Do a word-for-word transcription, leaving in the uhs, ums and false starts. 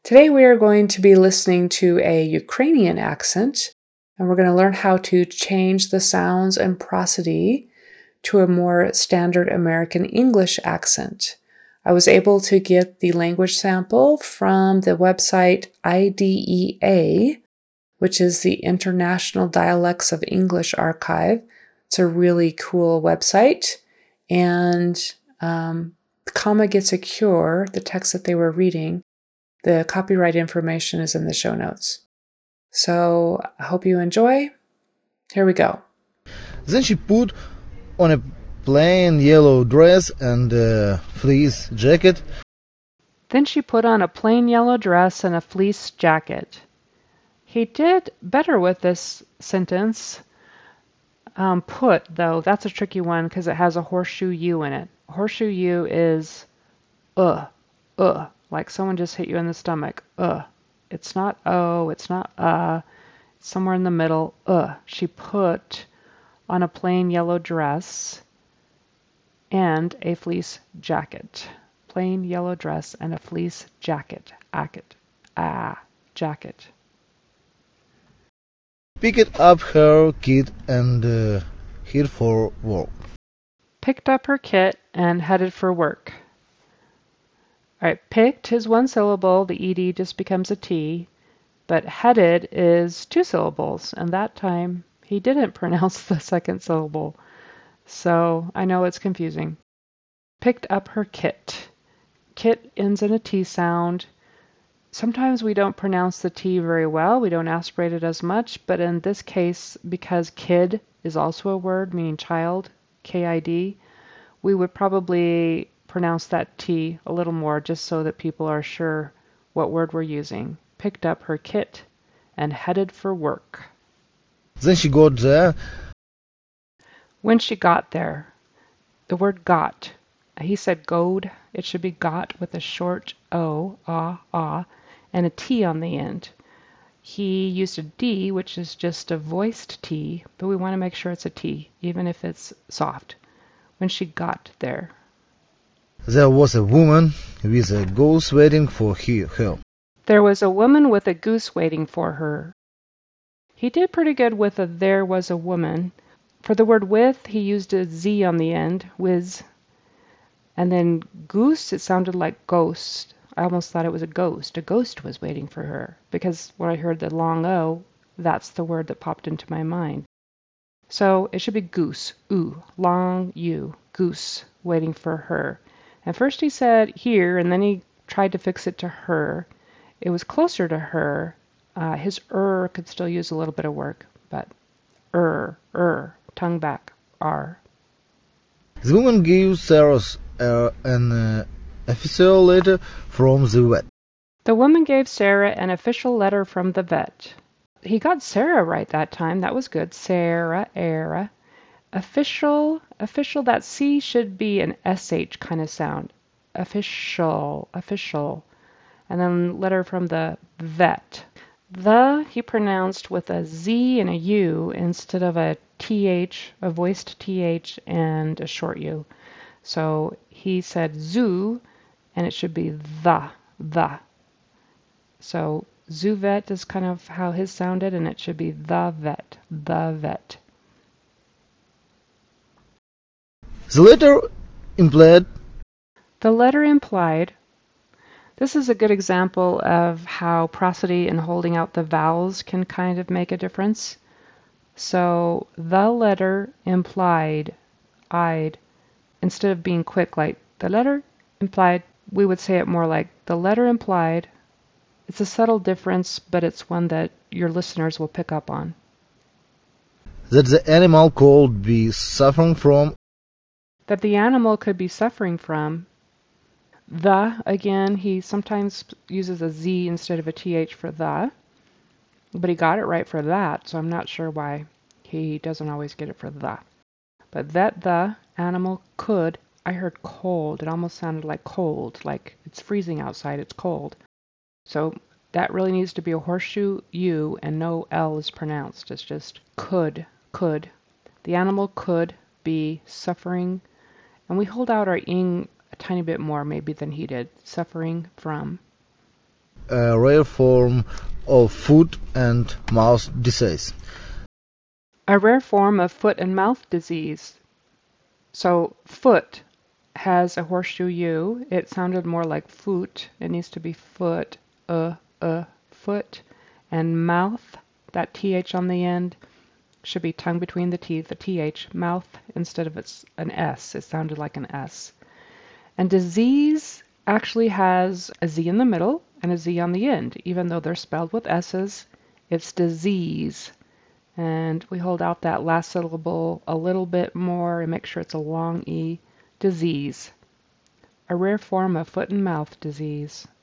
Today we are going to be listening to a Ukrainian accent, and we're going to learn how to change the sounds and prosody to a more standard American English accent. I was able to get the language sample from the website I D E A, which is the International Dialects of English Archive. It's a really cool website, and um, Comma Gets a Cure, the text that they were reading, the copyright information is in the show notes. So I hope you enjoy. Here we go. Then she put on a plain yellow dress and a fleece jacket. Then she put on a plain yellow dress and a fleece jacket. He did better with this sentence. Um, put, though, that's a tricky one because it has a horseshoe U in it. Horseshoe U is uh, uh, like someone just hit you in the stomach. Uh. It's not oh, it's not uh, it's somewhere in the middle. Uh. She put on a plain yellow dress and a fleece jacket. Plain yellow dress and a fleece jacket. Jacket. Ah, jacket. Picked up her kit and uh, hid for work. Picked up her kit and headed for work. All right, picked is one syllable. The ed just becomes a t. But headed is two syllables, and that time he didn't pronounce the second syllable. So I know it's confusing. Picked up her kit. Kit ends in a T sound. Sometimes we don't pronounce the T very well. We don't aspirate it as much, but in this case, because kid is also a word meaning child, K I D, we would probably pronounce that T a little more just so that people are sure what word we're using. Picked up her kit and headed for work. Then she got there. When she got there, the word got, he said goed, it should be got with a short O, ah, ah, and a T on the end. He used a D, which is just a voiced T, but we want to make sure it's a T, even if it's soft. When she got there. There was a woman with a goose waiting for her. There was a woman with a goose waiting for her. He did pretty good with a there was a woman. For the word with, he used a Z on the end, whiz. And then goose, it sounded like ghost. I almost thought it was a ghost. A ghost was waiting for her. Because when I heard the long O, that's the word that popped into my mind. So it should be goose, oo, long U, goose, waiting for her. And first he said here, and then he tried to fix it to her. It was closer to her. Uh, his er could still use a little bit of work, but er, er, tongue back, r. The woman gave Sarah uh, an uh, official letter from the vet. The woman gave Sarah an official letter from the vet. He got Sarah right that time. That was good. Sarah, era. Official, official, that C should be an S H kind of sound. Official, official. And then letter from the vet. The, he pronounced with a Z and a U instead of a T H, a voiced T H and a short U. So he said zoo, and it should be the, the. So zoo vet is kind of how his sounded, and it should be the vet, the vet. The letter implied. The letter implied. This is a good example of how prosody and holding out the vowels can kind of make a difference. So the letter implied, I'd, instead of being quick like the letter implied, we would say it more like the letter implied. It's a subtle difference, but it's one that your listeners will pick up on. That the animal could be suffering from. That the animal could be suffering from. The, again, he sometimes uses a Z instead of a T H for the, but he got it right for that, so I'm not sure why he doesn't always get it for the. But that the animal could, I heard cold, it almost sounded like cold, like it's freezing outside, it's cold. So that really needs to be a horseshoe U and no L is pronounced, it's just could, could. The animal could be suffering, and we hold out our ing a tiny bit more maybe than he did, suffering from. a rare form of foot and mouth disease. A rare form of foot and mouth disease. So foot has a horseshoe U. It sounded more like foot. It needs to be foot, uh, uh, foot. And mouth, that T H on the end, should be tongue between the teeth, the T H, mouth, instead of it's an S. It sounded like an S. And disease actually has a Z in the middle and a Z on the end. Even though they're spelled with S's, it's disease. And we hold out that last syllable a little bit more and make sure it's a long E. Disease. A rare form of foot and mouth disease.